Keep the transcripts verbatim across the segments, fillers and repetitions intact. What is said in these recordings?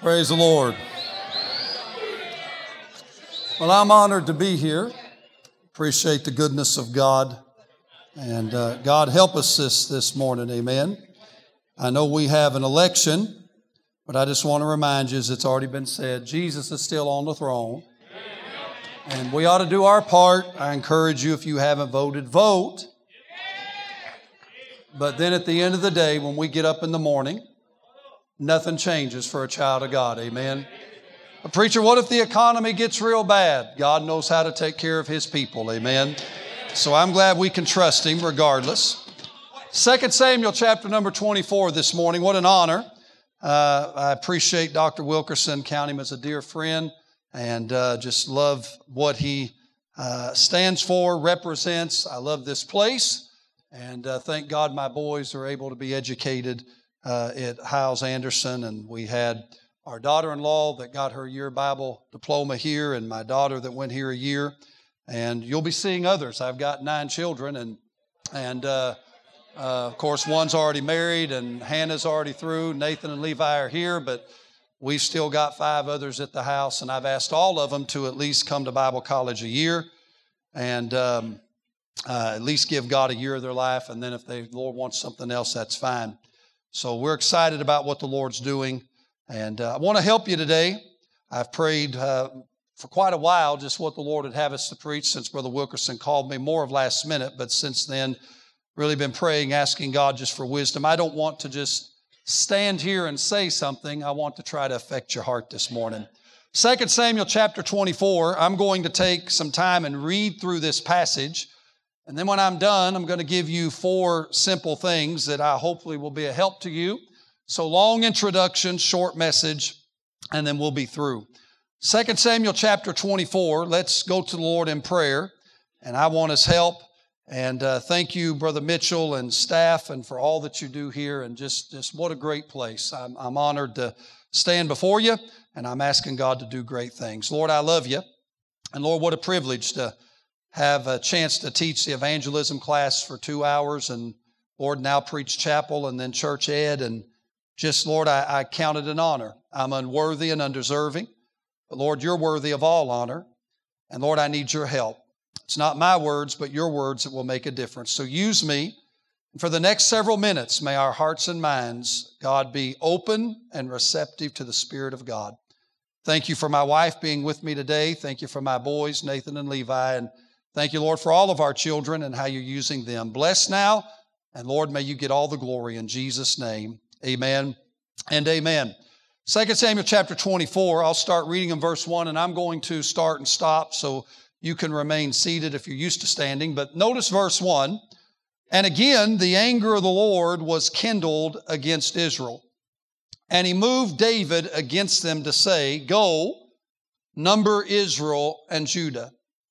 Praise the Lord. Well, I'm honored to be here. Appreciate the goodness of God. And uh, God help us this, this morning, amen. I know we have an election, but I just want to remind you, as it's already been said, Jesus is still on the throne. And we ought to do our part. I encourage you, if you haven't voted, vote. But then at the end of the day, when we get up in the morning, nothing changes for a child of God, amen. But preacher, what if the economy gets real bad? God knows how to take care of His people, amen. So I'm glad we can trust Him regardless. Second Samuel chapter number twenty-four this morning. What an honor. Uh, I appreciate Doctor Wilkerson, count him as a dear friend, and uh, just love what he uh, stands for, represents. I love this place, and uh, thank God my boys are able to be educated Uh, at Hiles Anderson, and we had our daughter-in-law that got her year Bible diploma here, and my daughter that went here a year, and you'll be seeing others. I've got nine children, and and uh, uh, of course one's already married, and Hannah's already through. Nathan and Levi are here, but we've still got five others at the house, and I've asked all of them to at least come to Bible college a year, and um, uh, at least give God a year of their life, and then if the Lord wants something else, that's fine. So we're excited about what the Lord's doing, and uh, I want to help you today. I've prayed uh, for quite a while just what the Lord would have us to preach since Brother Wilkerson called me more of last minute, but since then, really been praying, asking God just for wisdom. I don't want to just stand here and say something. I want to try to affect your heart this morning. Second Samuel chapter twenty-four, I'm going to take some time and read through this passage. And then when I'm done, I'm going to give you four simple things that I hopefully will be a help to you. So long introduction, short message, and then we'll be through. Second Samuel chapter twenty-four, let's go to the Lord in prayer. And I want His help. And uh, thank you, Brother Mitchell and staff, and for all that you do here. And just, just what a great place. I'm, I'm honored to stand before you, and I'm asking God to do great things. Lord, I love you. And Lord, what a privilege to have a chance to teach the evangelism class for two hours and, Lord, now preach chapel and then church ed. And just, Lord, I, I count it an honor. I'm unworthy and undeserving. But, Lord, you're worthy of all honor. And, Lord, I need your help. It's not my words, but your words that will make a difference. So use me. And for the next several minutes, may our hearts and minds, God, be open and receptive to the Spirit of God. Thank you for my wife being with me today. Thank you for my boys, Nathan and Levi. And thank you, Lord, for all of our children and how you're using them. Bless now, and Lord, may you get all the glory in Jesus' name. Amen and amen. Second Samuel chapter twenty-four, I'll start reading in verse one, and I'm going to start and stop so you can remain seated if you're used to standing. But notice verse one, and again the anger of the Lord was kindled against Israel, and He moved David against them to say, Go, number Israel and Judah.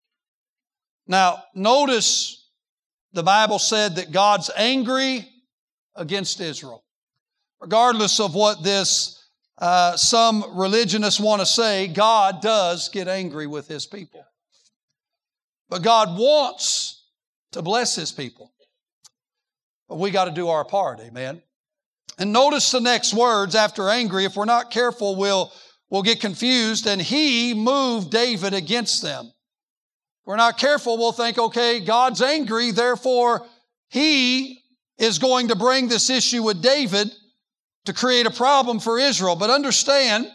Now, notice the Bible said that God's angry against Israel. Regardless of what this, uh, some religionists want to say, God does get angry with His people. But God wants to bless His people. But we got to do our part, amen? And notice the next words after angry. If we're not careful, we'll, we'll get confused. And He moved David against them. If we're not careful, we'll think, okay, God's angry, therefore He is going to bring this issue with David to create a problem for Israel. But understand,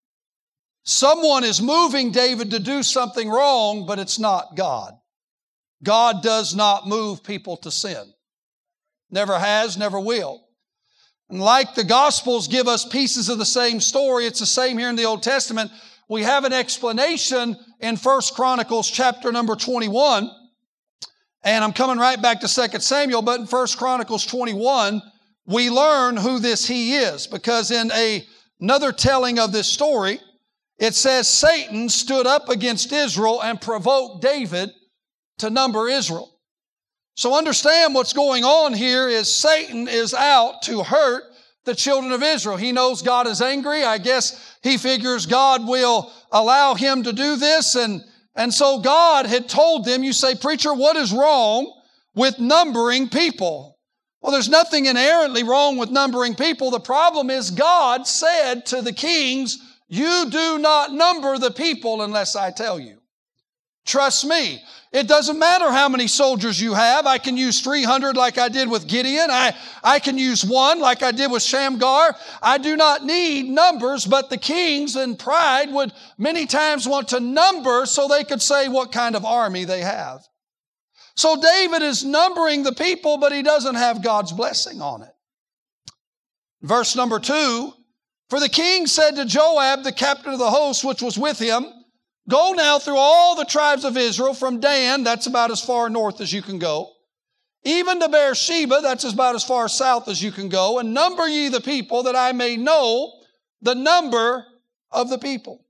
someone is moving David to do something wrong, but it's not God. God does not move people to sin. Never has, never will. And like the Gospels give us pieces of the same story, it's the same here in the Old Testament. We have an explanation in First Chronicles chapter number twenty-one. And I'm coming right back to Second Samuel, but in First Chronicles twenty-one, we learn who this He is. Because in a, another telling of this story, it says Satan stood up against Israel and provoked David to number Israel. So understand what's going on here is Satan is out to hurt the children of Israel. He knows God is angry. I guess he figures God will allow him to do this. And, and so God had told them, you say, preacher, what is wrong with numbering people? Well, there's nothing inherently wrong with numbering people. The problem is God said to the kings, You do not number the people unless I tell you. Trust me. It doesn't matter how many soldiers you have. I can use three hundred like I did with Gideon. I, I can use one like I did with Shamgar. I do not need numbers, but the kings in pride would many times want to number so they could say what kind of army they have. So David is numbering the people, but he doesn't have God's blessing on it. Verse number two, for the king said to Joab, the captain of the host, which was with him, go now through all the tribes of Israel from Dan, that's about as far north as you can go, even to Beersheba, that's about as far south as you can go, and number ye the people that I may know the number of the people.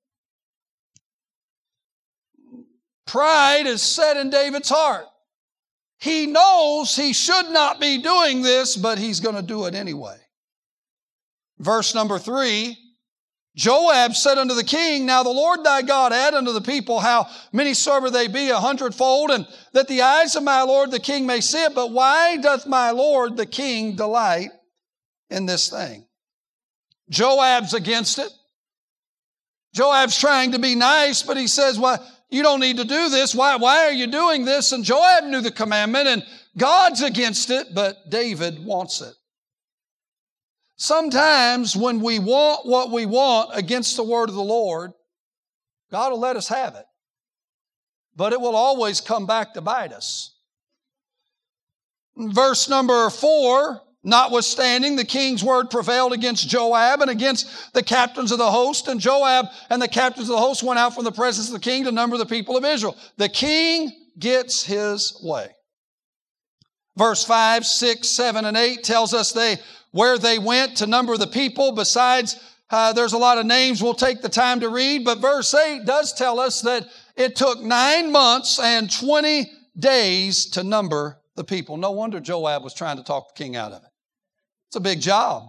Pride is set in David's heart. He knows he should not be doing this, but he's going to do it anyway. Verse number three, Joab said unto the king, now the Lord thy God add unto the people how many soever they be a hundredfold, and that the eyes of my Lord the king may see it. But why doth my Lord the king delight in this thing? Joab's against it. Joab's trying to be nice, but he says, well, you don't need to do this. Why, why are you doing this? And Joab knew the commandment, and God's against it, but David wants it. Sometimes when we want what we want against the word of the Lord, God will let us have it. But it will always come back to bite us. Verse number four, notwithstanding, the king's word prevailed against Joab and against the captains of the host. And Joab and the captains of the host went out from the presence of the king to number the people of Israel. The king gets his way. Verse five, six, seven, and eight tells us they where they went to number the people. Besides, uh, there's a lot of names we'll take the time to read. But verse eight does tell us that it took nine months and twenty days to number the people. No wonder Joab was trying to talk the king out of it. It's a big job.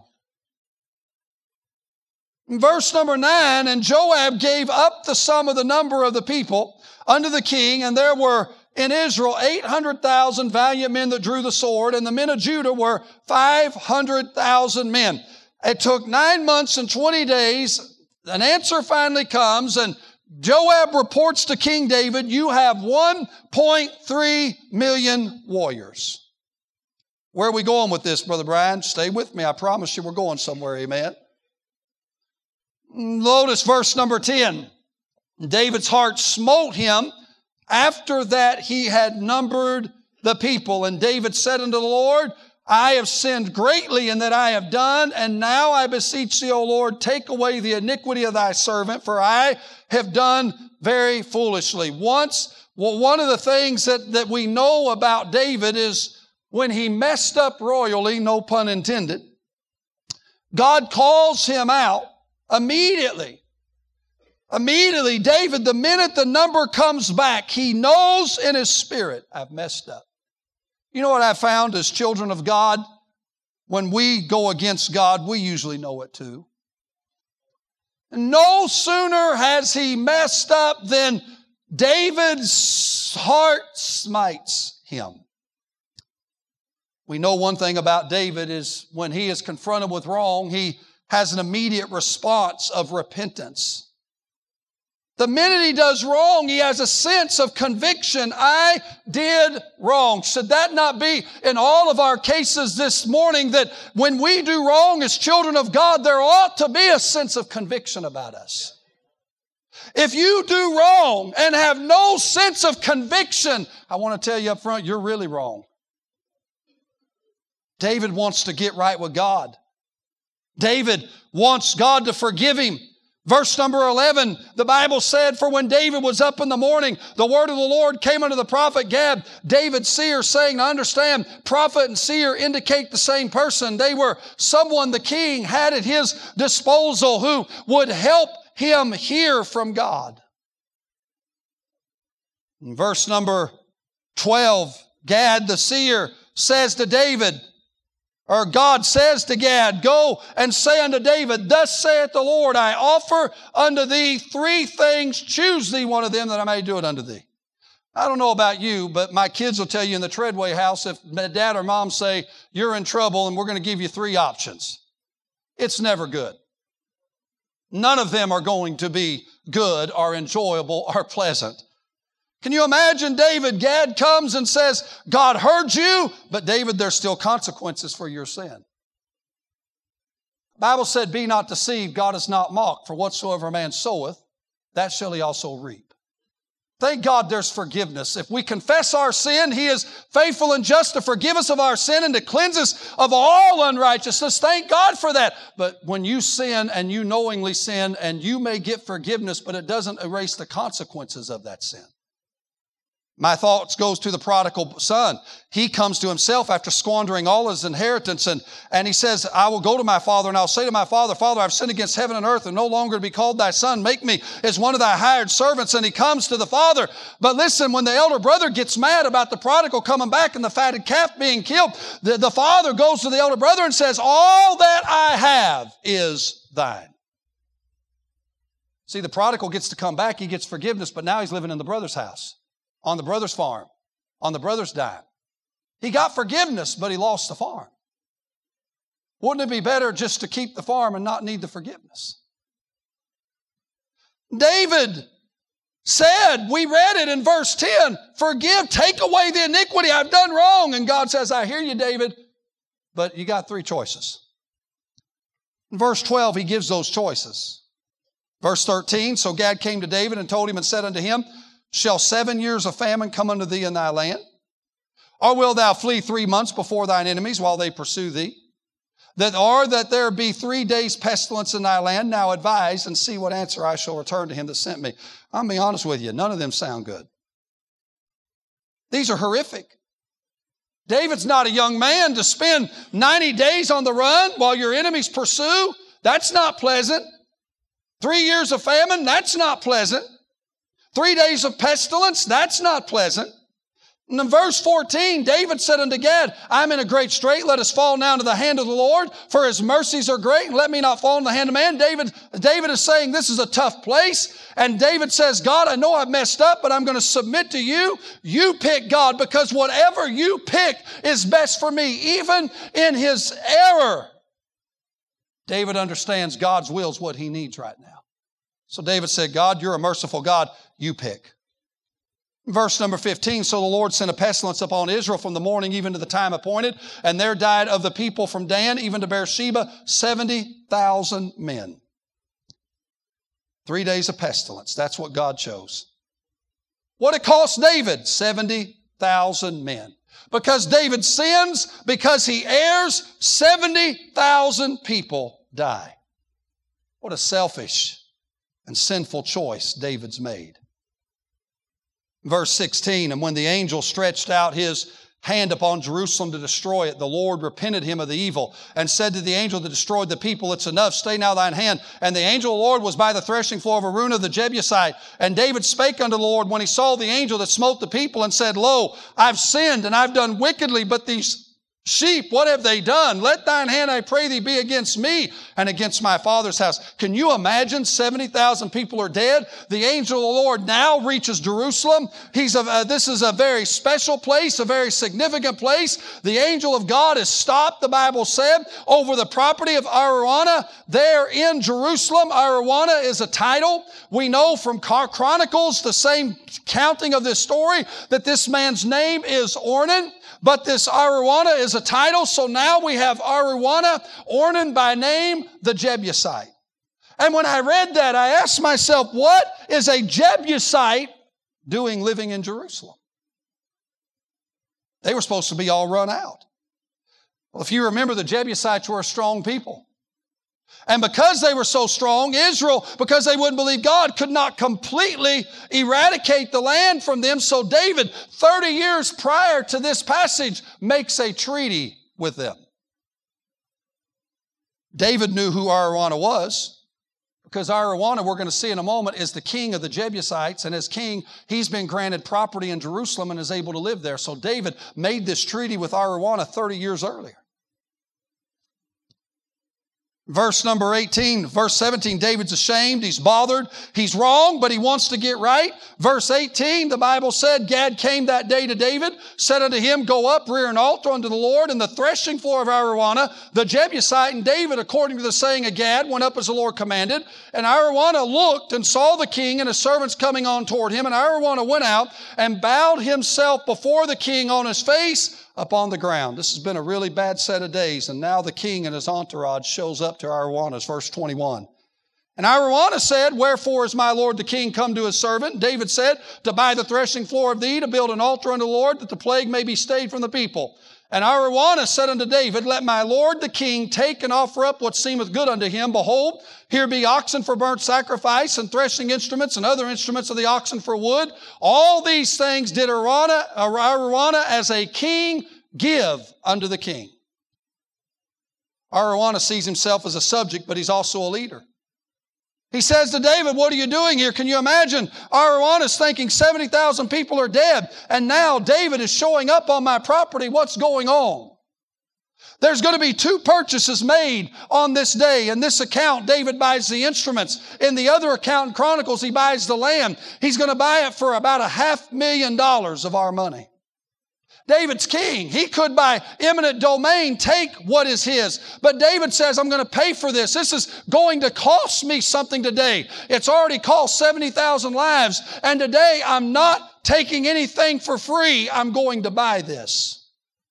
In verse number nine, and Joab gave up the sum of the number of the people unto the king, and there were in Israel eight hundred thousand valiant men that drew the sword, and the men of Judah were five hundred thousand men. It took nine months and twenty days. An answer finally comes, and Joab reports to King David, you have one point three million warriors. Where are we going with this, Brother Brian? Stay with me. I promise you we're going somewhere, amen. Notice verse number ten. David's heart smote him after that he had numbered the people. And David said unto the Lord, I have sinned greatly in that I have done, and now I beseech thee, O Lord, take away the iniquity of thy servant, for I have done very foolishly. Once, well, one of the things that, that we know about David is when he messed up royally, no pun intended, God calls him out immediately. Immediately, David, the minute the number comes back, he knows in his spirit, I've messed up. You know what I found as children of God? When we go against God, we usually know it too. No sooner has he messed up than David's heart smites him. We know one thing about David is when he is confronted with wrong, he has an immediate response of repentance. The minute he does wrong, he has a sense of conviction. I did wrong. Should that not be in all of our cases this morning, that when we do wrong as children of God, there ought to be a sense of conviction about us? If you do wrong and have no sense of conviction, I want to tell you up front, you're really wrong. David wants to get right with God. David wants God to forgive him. Verse number eleven, the Bible said, for when David was up in the morning, the word of the Lord came unto the prophet Gad, David's seer, saying, now understand, prophet and seer indicate the same person. They were someone the king had at his disposal who would help him hear from God. In verse number twelve, Gad the seer says to David, or God says to Gad, go and say unto David, thus saith the Lord, I offer unto thee three things. Choose thee one of them that I may do it unto thee. I don't know about you, but my kids will tell you in the Treadway house, if dad or mom say, you're in trouble and we're going to give you three options. It's never good. None of them are going to be good or enjoyable or pleasant. Can you imagine David? Gad comes and says, God heard you, but David, there's still consequences for your sin. The Bible said, be not deceived, God is not mocked, for whatsoever a man soweth, that shall he also reap. Thank God there's forgiveness. If we confess our sin, He is faithful and just to forgive us of our sin and to cleanse us of all unrighteousness. Thank God for that. But when you sin and you knowingly sin, and you may get forgiveness, but it doesn't erase the consequences of that sin. My thoughts goes to the prodigal son. He comes to himself after squandering all his inheritance, and, and he says, I will go to my father, and I'll say to my father, Father, I've sinned against heaven and earth, and no longer to be called thy son. Make me as one of thy hired servants. And he comes to the father. But listen, when the elder brother gets mad about the prodigal coming back and the fatted calf being killed, the, the father goes to the elder brother and says, all that I have is thine. See, the prodigal gets to come back. He gets forgiveness, but now he's living in the brother's house, on the brother's farm, on the brother's dime. He got forgiveness, but he lost the farm. Wouldn't it be better just to keep the farm and not need the forgiveness? David said, we read it in verse ten, forgive, take away the iniquity, I've done wrong. And God says, I hear you, David, but you got three choices. In verse twelve, He gives those choices. Verse thirteen, so Gad came to David and told him and said unto him, shall seven years of famine come unto thee in thy land? Or wilt thou flee three months before thine enemies while they pursue thee? That or that there be three days pestilence in thy land? Now advise and see what answer I shall return to him that sent me. I'll be honest with you, none of them sound good. These are horrific. David's not a young man to spend ninety days on the run while your enemies pursue. That's not pleasant. Three years of famine, that's not pleasant. Three days of pestilence, that's not pleasant. And in verse fourteen, David said unto Gad, I'm in a great strait. Let us fall now into the hand of the Lord, for His mercies are great, and let me not fall in the hand of man. David, David is saying this is a tough place. And David says, God, I know I've messed up, but I'm going to submit to you. You pick, God, because whatever you pick is best for me, even in his error. David understands God's will is what he needs right now. So David said, God, you're a merciful God. You pick. Verse number fifteen, so the Lord sent a pestilence upon Israel from the morning even to the time appointed, and there died of the people from Dan even to Beersheba seventy thousand men. Three days of pestilence. That's what God chose. What it cost David? seventy thousand men. Because David sins, because he errs, seventy thousand people die. What a selfish and sinful choice David's made. Verse sixteen, and when the angel stretched out his hand upon Jerusalem to destroy it, the Lord repented him of the evil and said to the angel that destroyed the people, it's enough, stay now thine hand. And the angel of the Lord was by the threshing floor of Araunah the Jebusite. And David spake unto the Lord when he saw the angel that smote the people and said, Lo, I've sinned and I've done wickedly, but these sheep, what have they done? Let thine hand, I pray thee, be against me and against my father's house. Can you imagine seventy thousand people are dead? The angel of the Lord now reaches Jerusalem. He's a, uh, this is a very special place, a very significant place. The angel of God is stopped, the Bible said, over the property of Araunah there in Jerusalem. Araunah is a title. We know from Chronicles, the same counting of this story, that this man's name is Ornan. But this Araunah is a title, so now we have Araunah, Ornan by name, the Jebusite. And when I read that, I asked myself, what is a Jebusite doing living in Jerusalem? They were supposed to be all run out. Well, if you remember, the Jebusites were a strong people. And because they were so strong, Israel, because they wouldn't believe God, could not completely eradicate the land from them. So David, thirty years prior to this passage, makes a treaty with them. David knew who Araunah was, because Araunah, we're going to see in a moment, is the king of the Jebusites. And as king, he's been granted property in Jerusalem and is able to live there. So David made this treaty with Araunah thirty years earlier. Verse number eighteen, verse seventeen, David's ashamed, he's bothered, he's wrong, but he wants to get right. Verse eighteen, the Bible said, Gad came that day to David, said unto him, go up, rear an altar unto the Lord in the threshing floor of Araunah, the Jebusite. And David, according to the saying of Gad, went up as the Lord commanded. And Araunah looked and saw the king and his servants coming on toward him. And Araunah went out and bowed himself before the king on his face upon the ground. This has been a really bad set of days, and now the king and his entourage shows up to Araunah, verse twenty-one. And Araunah said, wherefore is my lord the king come to his servant? David said, to buy the threshing floor of thee, to build an altar unto the Lord, that the plague may be stayed from the people. And Araunah said unto David, let my lord the king take and offer up what seemeth good unto him. Behold, here be oxen for burnt sacrifice, and threshing instruments, and other instruments of the oxen for wood. All these things did Araunah, Araunah as a king give unto the king. Araunah sees himself as a subject, but he's also a leader. He says to David, what are you doing here? Can you imagine? Araunah's thinking seventy thousand people are dead, and now David is showing up on my property. What's going on? There's going to be two purchases made on this day. In this account, David buys the instruments. In the other account in Chronicles, he buys the land. He's going to buy it for about a half million dollars of our money. David's king. He could, by eminent domain, take what is his. But David says, I'm going to pay for this. This is going to cost me something today. It's already cost seventy thousand lives. And today, I'm not taking anything for free. I'm going to buy this.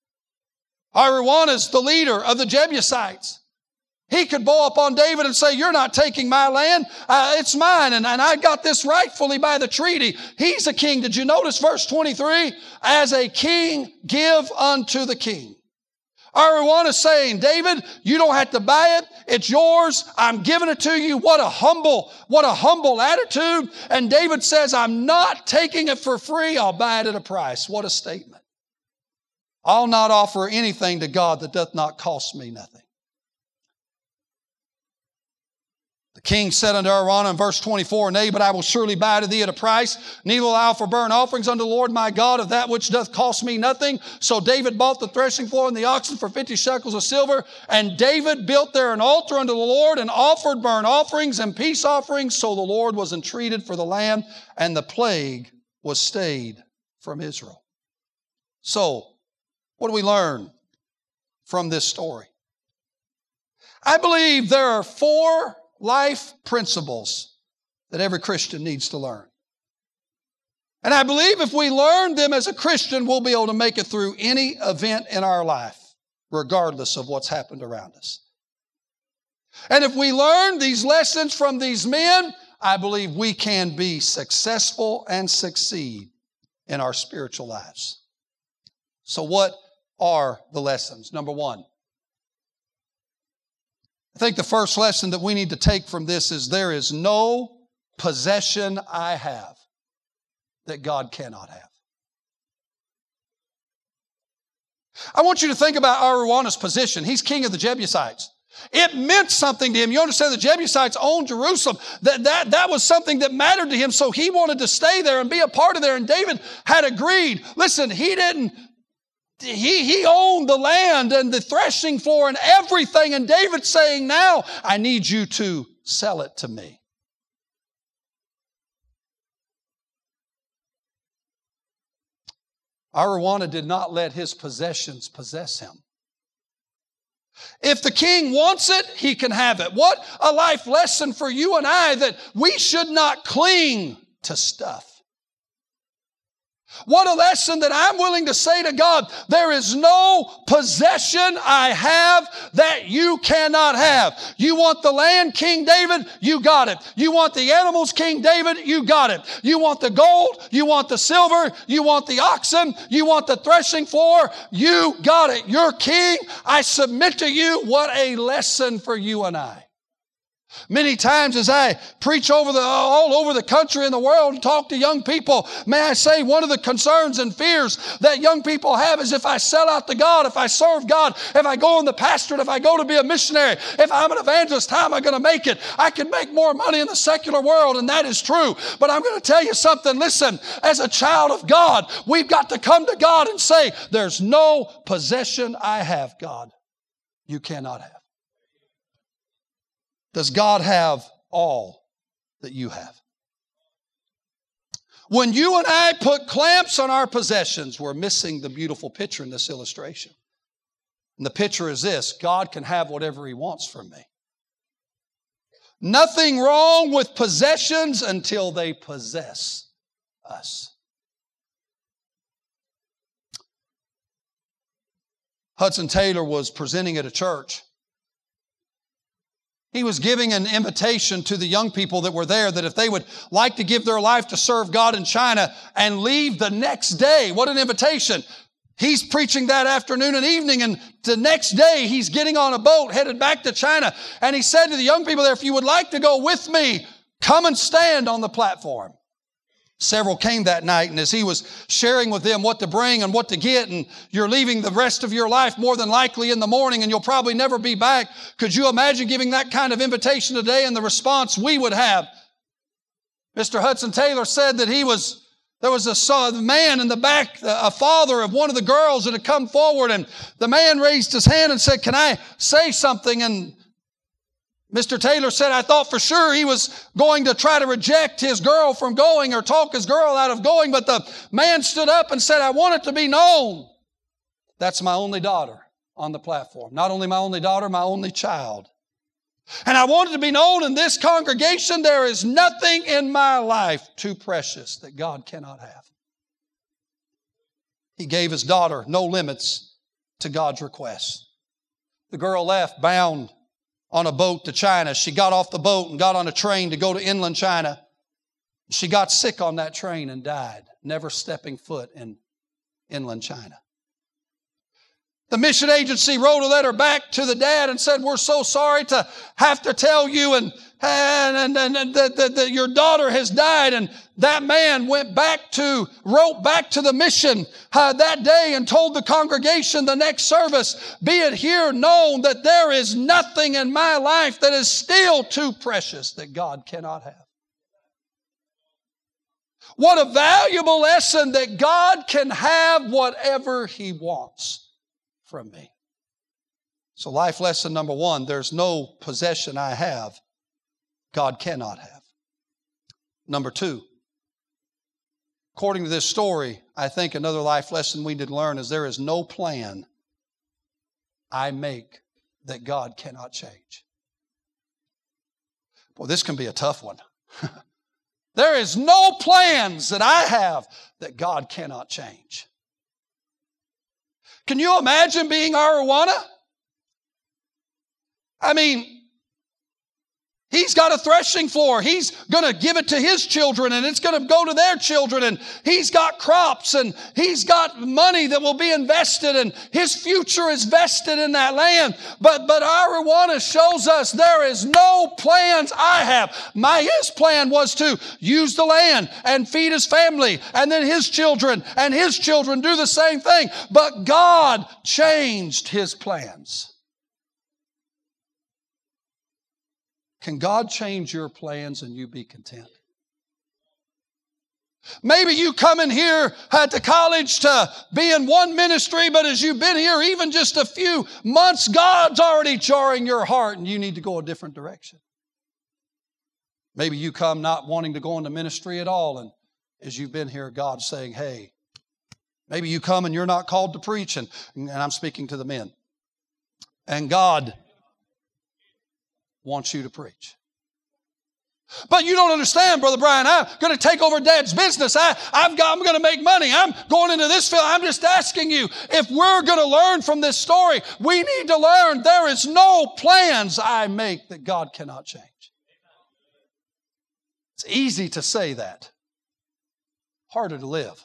Araunah is the leader of the Jebusites. He could bow up on David and say, you're not taking my land. Uh, it's mine. And, and I got this rightfully by the treaty. He's a king. Did you notice verse twenty-three? As a king, give unto the king. Araunah is saying, David, you don't have to buy it. It's yours. I'm giving it to you. What a humble, what a humble attitude. And David says, I'm not taking it for free. I'll buy it at a price. What a statement. I'll not offer anything to God that doth not cost me nothing. The king said unto Araunah in verse twenty-four, Nay, but I will surely buy to thee at a price, neither will I offer burnt offerings unto the Lord my God of that which doth cost me nothing. So David bought the threshing floor and the oxen for fifty shekels of silver, and David built there an altar unto the Lord and offered burnt offerings and peace offerings. So the Lord was entreated for the land, and the plague was stayed from Israel. So, what do we learn from this story? I believe there are four life principles that every Christian needs to learn. And I believe if we learn them as a Christian, we'll be able to make it through any event in our life, regardless of what's happened around us. And if we learn these lessons from these men, I believe we can be successful and succeed in our spiritual lives. So what are the lessons? Number one, I think the first lesson that we need to take from this is there is no possession I have that God cannot have. I want you to think about Araunah's position. He's king of the Jebusites. It meant something to him. You understand the Jebusites owned Jerusalem. That, that, that was something that mattered to him, so he wanted to stay there and be a part of there. And David had agreed. Listen, he didn't He, he owned the land and the threshing floor and everything. And David's saying, now I need you to sell it to me. Araunah did not let his possessions possess him. If the king wants it, he can have it. What a life lesson for you and I, that we should not cling to stuff. What a lesson that I'm willing to say to God, there is no possession I have that you cannot have. You want the land, King David? You got it. You want the animals, King David? You got it. You want the gold? You want the silver? You want the oxen? You want the threshing floor? You got it. You're king. I submit to you. What a lesson for you and I. Many times as I preach over the, all over the country and the world and talk to young people, may I say one of the concerns and fears that young people have is if I sell out to God, if I serve God, if I go in the pastorate, if I go to be a missionary, if I'm an evangelist, how am I going to make it? I can make more money in the secular world, and that is true. But I'm going to tell you something. Listen, as a child of God, we've got to come to God and say, there's no possession I have, God, you cannot have. Does God have all that you have? When you and I put clamps on our possessions, we're missing the beautiful picture in this illustration. And the picture is this: God can have whatever He wants from me. Nothing wrong with possessions until they possess us. Hudson Taylor was presenting at a church. He was giving an invitation to the young people that were there that if they would like to give their life to serve God in China and leave the next day. What an invitation. He's preaching that afternoon and evening, and the next day he's getting on a boat headed back to China. And he said to the young people there, if you would like to go with me, come and stand on the platform. Several came that night, and as he was sharing with them what to bring and what to get, and you're leaving the rest of your life more than likely in the morning, and you'll probably never be back. Could you imagine giving that kind of invitation today and the response we would have? Mister Hudson Taylor said that he was There was a man in the back, a father of one of the girls that had come forward, and the man raised his hand and said, can I say something? And Mister Taylor said, I thought for sure he was going to try to reject his girl from going or talk his girl out of going, but the man stood up and said, I want it to be known that's my only daughter on the platform. Not only my only daughter, my only child. And I want it to be known in this congregation, there is nothing in my life too precious that God cannot have. He gave his daughter no limits to God's request. The girl left bound on a boat to China. She got off the boat and got on a train to go to inland China. She got sick on that train and died, never stepping foot in inland China. The mission agency wrote a letter back to the dad and said, we're so sorry to have to tell you and, and, and, and that, that, that your daughter has died. And that man went back to, wrote back to the mission uh, that day and told the congregation the next service, be it here known that there is nothing in my life that is still too precious that God cannot have. What a valuable lesson that God can have whatever He wants from me. So life lesson number one, there's no possession I have God cannot have. Number two, according to this story, I think another life lesson we need to learn is there is no plan I make that God cannot change. Boy, this can be a tough one. There is no plans that I have that God cannot change. Can you imagine being Arowana? I mean, He's got a threshing floor. He's going to give it to His children, and it's going to go to their children. And He's got crops, and He's got money that will be invested, and His future is vested in that land. But, but Arowana shows us there is no plans I have. My His plan was to use the land and feed His family, and then His children and His children do the same thing. But God changed His plans. Can God change your plans and you be content? Maybe you come in here at the college to be in one ministry, but as you've been here even just a few months, God's already jarring your heart and you need to go a different direction. Maybe you come not wanting to go into ministry at all, and as you've been here, God's saying, hey, maybe you come and you're not called to preach, and, and I'm speaking to the men. And God wants you to preach. But you don't understand, Brother Brian. I'm going to take over Dad's business. I, I've got, I'm going to make money. I'm going into this field. I'm just asking you, if we're going to learn from this story, we need to learn there is no plans I make that God cannot change. It's easy to say that. Harder to live.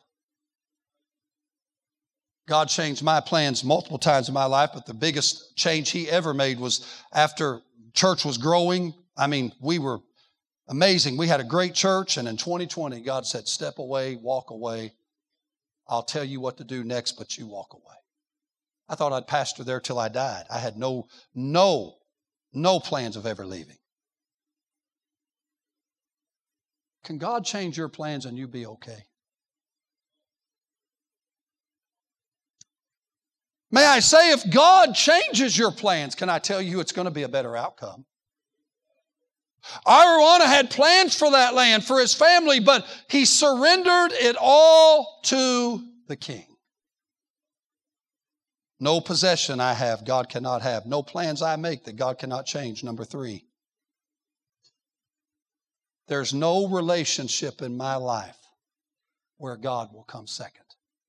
God changed my plans multiple times in my life, but the biggest change He ever made was after church was growing. I mean, we were amazing. We had a great church, and in twenty twenty, God said, step away, walk away. I'll tell you what to do next, but you walk away. I thought I'd pastor there till I died. I had no, no, no plans of ever leaving. Can God change your plans and you be okay? May I say, if God changes your plans, can I tell you it's going to be a better outcome? Araunah had plans for that land, for his family, but he surrendered it all to the king. No possession I have, God cannot have. No plans I make that God cannot change. Number three, there's no relationship in my life where God will come second.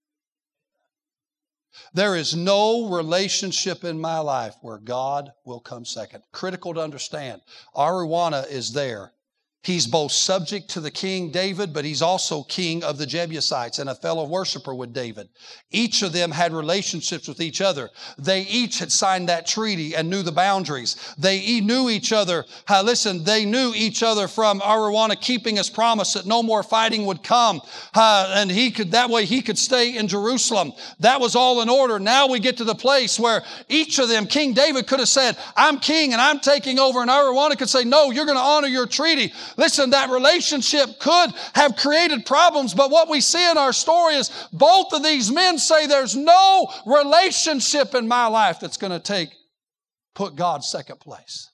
There is no relationship in my life where God will come second. Critical to understand. Araunah is there. He's both subject to the king David, but he's also king of the Jebusites and a fellow worshiper with David. Each of them had relationships with each other. They each had signed that treaty and knew the boundaries. They knew each other. Uh, listen, they knew each other from Araunah keeping his promise that no more fighting would come. Uh, and he could, that way he could stay in Jerusalem. That was all in order. Now we get to the place where each of them, King David could have said, I'm king and I'm taking over. And Araunah could say, no, you're going to honor your treaty. Listen, that relationship could have created problems, but what we see in our story is both of these men say there's no relationship in my life that's going to take, put God second place.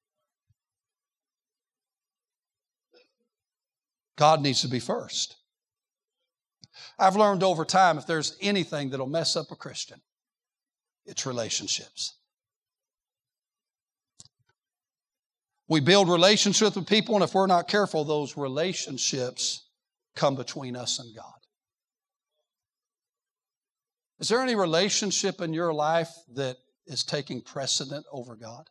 God needs to be first. I've learned over time, if there's anything that'll mess up a Christian, it's relationships. We build relationships with people, and if we're not careful, those relationships come between us and God. Is there any relationship in your life that is taking precedent over God?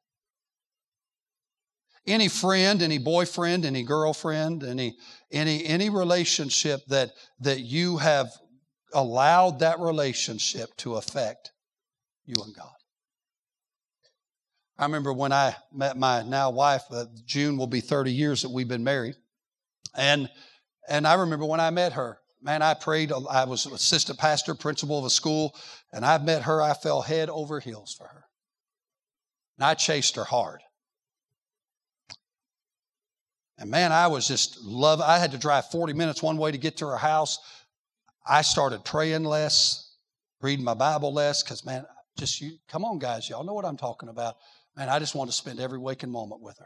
Any friend, any boyfriend, any girlfriend, any, any, any relationship that, that you have allowed that relationship to affect you and God? I remember when I met my now wife, uh, June will be thirty years that we've been married. And, and I remember when I met her, man, I prayed. I was assistant pastor, principal of a school, and I met her. I fell head over heels for her. And I chased her hard. And man, I was just love. I had to drive forty minutes one way to get to her house. I started praying less, reading my Bible less, because man, just you, come on guys, y'all know what I'm talking about. Man, I just want to spend every waking moment with her.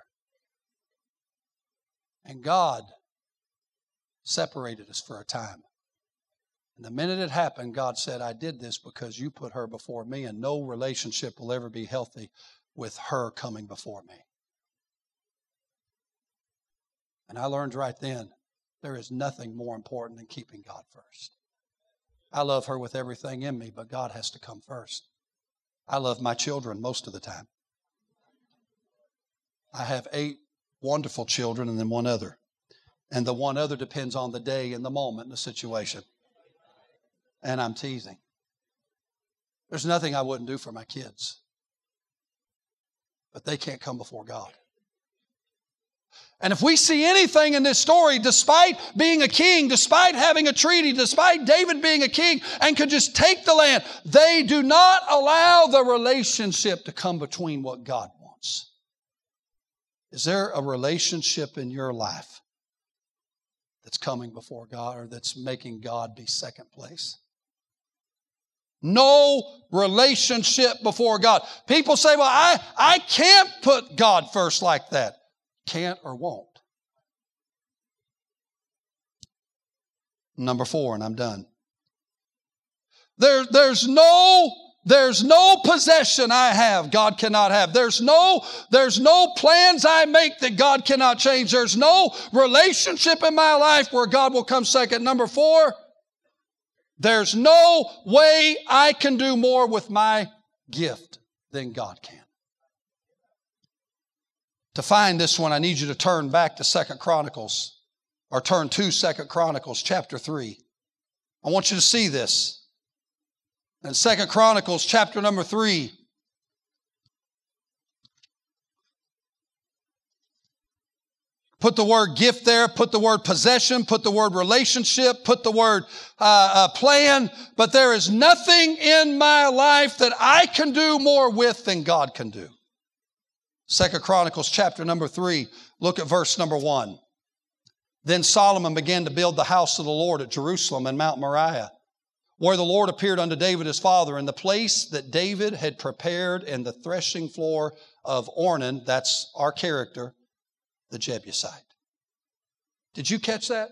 And God separated us for a time. And the minute it happened, God said, I did this because you put her before me, and no relationship will ever be healthy with her coming before me. And I learned right then, there is nothing more important than keeping God first. I love her with everything in me, but God has to come first. I love my children most of the time. I have eight wonderful children and then one other. And the one other depends on the day and the moment and the situation. And I'm teasing. There's nothing I wouldn't do for my kids. But they can't come before God. And if we see anything in this story, despite being a king, despite having a treaty, despite David being a king and could just take the land, they do not allow the relationship to come between what God wants. Is there a relationship in your life that's coming before God or that's making God be second place? No relationship before God. People say, well, I, I can't put God first like that. Can't or won't. Number four, and I'm done. There, there's no, there's no possession I have God cannot have. There's no, there's no plans I make that God cannot change. There's no relationship in my life where God will come second. Number four, there's no way I can do more with my gift than God can. To find this one, I need you to turn back to Second Chronicles, or turn to Second Chronicles chapter three. I want you to see this. In Second Chronicles chapter number three, put the word gift there, put the word possession, put the word relationship, put the word uh, uh, plan, but there is nothing in my life that I can do more with than God can do. Second Chronicles chapter number three, look at verse number one. Then Solomon began to build the house of the Lord at Jerusalem and Mount Moriah, where the Lord appeared unto David his father, in the place that David had prepared in the threshing floor of Ornan, that's our character, the Jebusite. Did you catch that?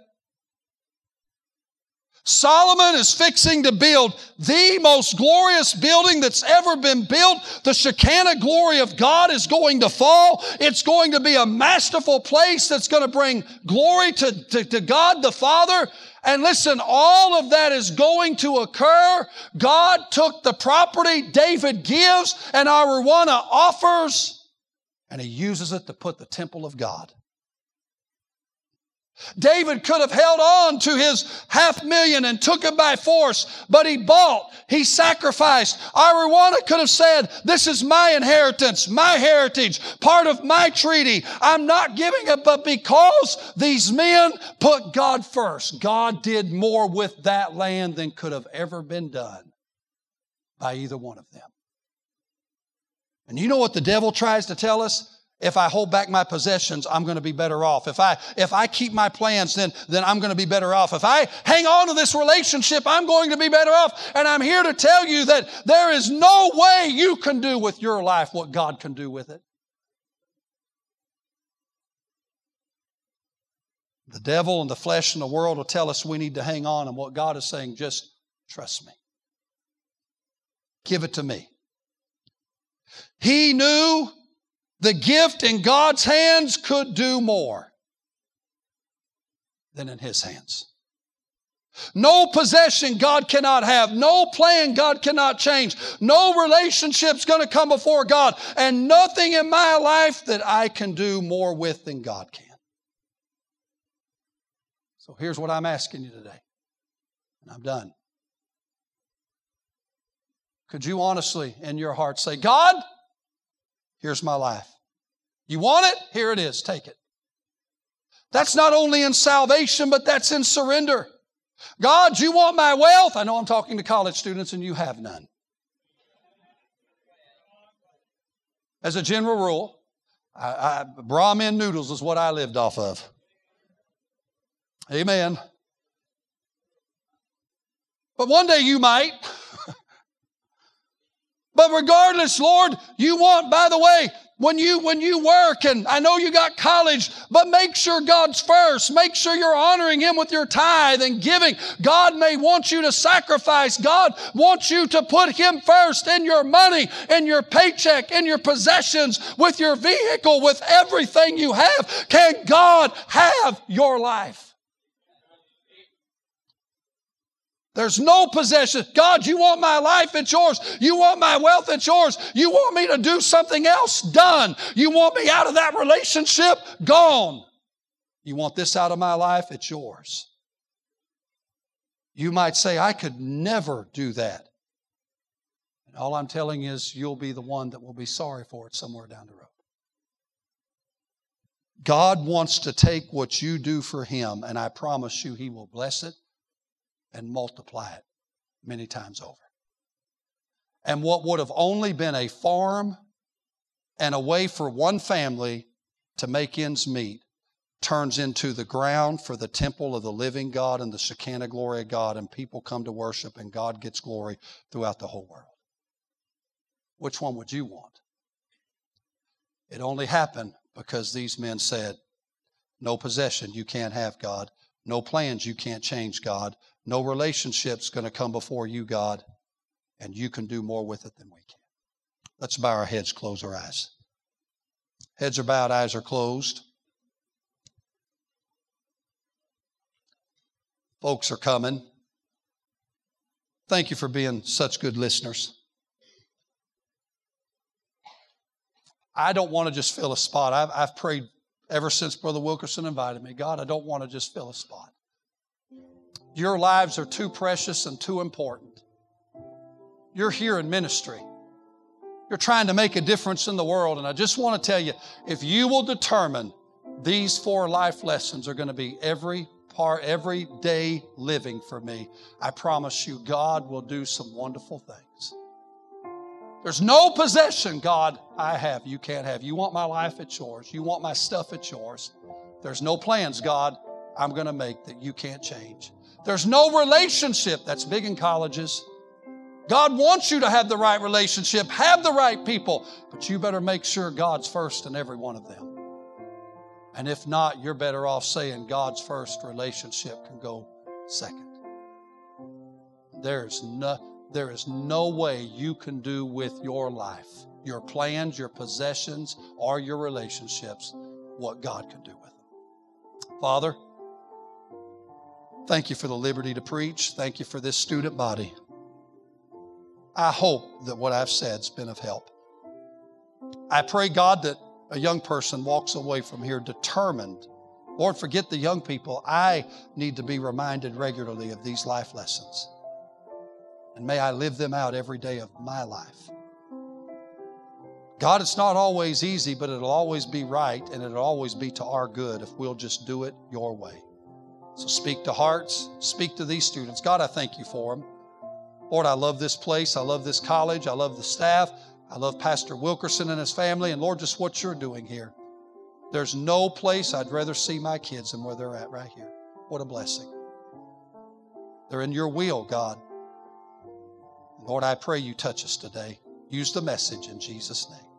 Solomon is fixing to build the most glorious building that's ever been built. The Shekinah glory of God is going to fall. It's going to be a masterful place that's going to bring glory to, to, to God the Father. And listen, all of that is going to occur. God took the property David gives and Araunah offers, and He uses it to put the temple of God. David could have held on to his half million and took it by force, but he bought, he sacrificed. Araunah could have said, this is my inheritance, my heritage, part of my treaty. I'm not giving it, but because these men put God first, God did more with that land than could have ever been done by either one of them. And you know what the devil tries to tell us? If I hold back my possessions, I'm going to be better off. If I, if I keep my plans, then, then I'm going to be better off. If I hang on to this relationship, I'm going to be better off. And I'm here to tell you that there is no way you can do with your life what God can do with it. The devil and the flesh and the world will tell us we need to hang on, and what God is saying, just trust me. Give it to me. He knew the gift in God's hands could do more than in His hands. No possession God cannot have. No plan God cannot change. No relationship's going to come before God. And nothing in my life that I can do more with than God can. So here's what I'm asking you today. And I'm done. Could you honestly in your heart say, God, here's my life. You want it? Here it is. Take it. That's not only in salvation, but that's in surrender. God, you want my wealth? I know I'm talking to college students and you have none. As a general rule, I, I, Brahmin noodles is what I lived off of. Amen. But one day you might. But regardless, Lord, you want, by the way, when you, when you work, and I know you got college, but make sure God's first. Make sure you're honoring Him with your tithe and giving. God may want you to sacrifice. God wants you to put Him first in your money, in your paycheck, in your possessions, with your vehicle, with everything you have. Can God have your life? There's no possession. God, you want my life? It's yours. You want my wealth? It's yours. You want me to do something else? Done. You want me out of that relationship? Gone. You want this out of my life? It's yours. You might say, I could never do that. And all I'm telling you is you'll be the one that will be sorry for it somewhere down the road. God wants to take what you do for Him, and I promise you He will bless it and multiply it many times over. And what would have only been a farm and a way for one family to make ends meet turns into the ground for the temple of the living God and the Shekinah glory of God, and people come to worship and God gets glory throughout the whole world. Which one would you want? It only happened because these men said, no possession you can't have, God. No plans you can't change, God. No relationship's going to come before you, God, and you can do more with it than we can. Let's bow our heads, close our eyes. Heads are bowed, eyes are closed. Folks are coming. Thank you for being such good listeners. I don't want to just fill a spot. I've, I've prayed ever since Brother Wilkerson invited me. God, I don't want to just fill a spot. Your lives are too precious and too important. You're here in ministry. You're trying to make a difference in the world. And I just want to tell you, if you will determine these four life lessons are going to be every part, every day living for me, I promise you God will do some wonderful things. There's no possession, God, I have, you can't have. You want my life, it's yours. You want my stuff, it's yours. There's no plans, God, I'm going to make that you can't change. There's no relationship. That's big in colleges. God wants you to have the right relationship, have the right people, but you better make sure God's first in every one of them. And if not, you're better off saying God's first relationship can go second. There's no, there is no way you can do with your life, your plans, your possessions, or your relationships, what God can do with them. Father, thank you for the liberty to preach. Thank you for this student body. I hope that what I've said has been of help. I pray, God, that a young person walks away from here determined. Lord, forget the young people. I need to be reminded regularly of these life lessons. And may I live them out every day of my life. God, it's not always easy, but it'll always be right, and it'll always be to our good if we'll just do it your way. So speak to hearts, speak to these students. God, I thank you for them. Lord, I love this place. I love this college. I love the staff. I love Pastor Wilkerson and his family. And Lord, just what you're doing here. There's no place I'd rather see my kids than where they're at right here. What a blessing. They're in your will, God. Lord, I pray you touch us today. Use the message in Jesus' name.